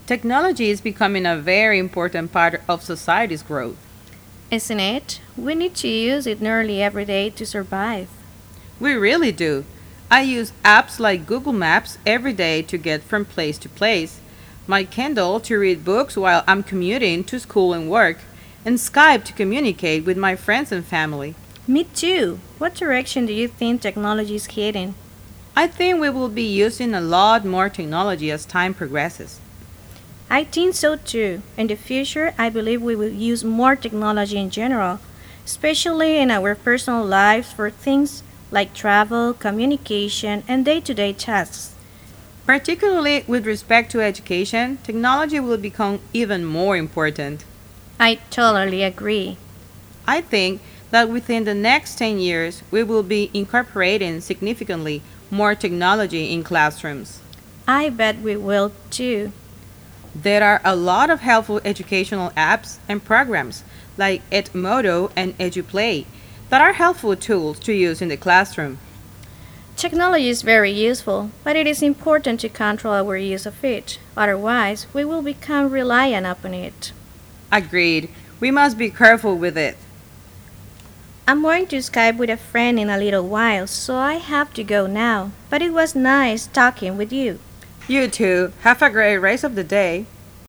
Technology is becoming a very important part of society's growth. Isn't it? We need to use it nearly every day to survive. We really do. I use apps like Google Maps every day to get from place to place, my Kindle to read books while I'm commuting to school and work, and Skype to communicate with my friends and family. Me too. What direction do you think technology is heading? I think we will be using a lot more technology as time progresses. I think so too. In the future, I believe we will use more technology in general, especially in our personal lives for things like travel, communication, and day to day tasks. Particularly with respect to education, technology will become even more important. I totally agree. I think that within the next 10 years, we will be incorporating significantly more technology in classrooms. I bet we will too. There are a lot of helpful educational apps and programs like Edmodo and EduPlay that are helpful tools to use in the classroom. Technology is very useful, but it is important to control our use of it. Otherwise, we will become reliant upon it. Agreed. We must be careful with it. I'm going to Skype with a friend in a little while, so I have to go now. But it was nice talking with you. You too. Have a great rest of the day.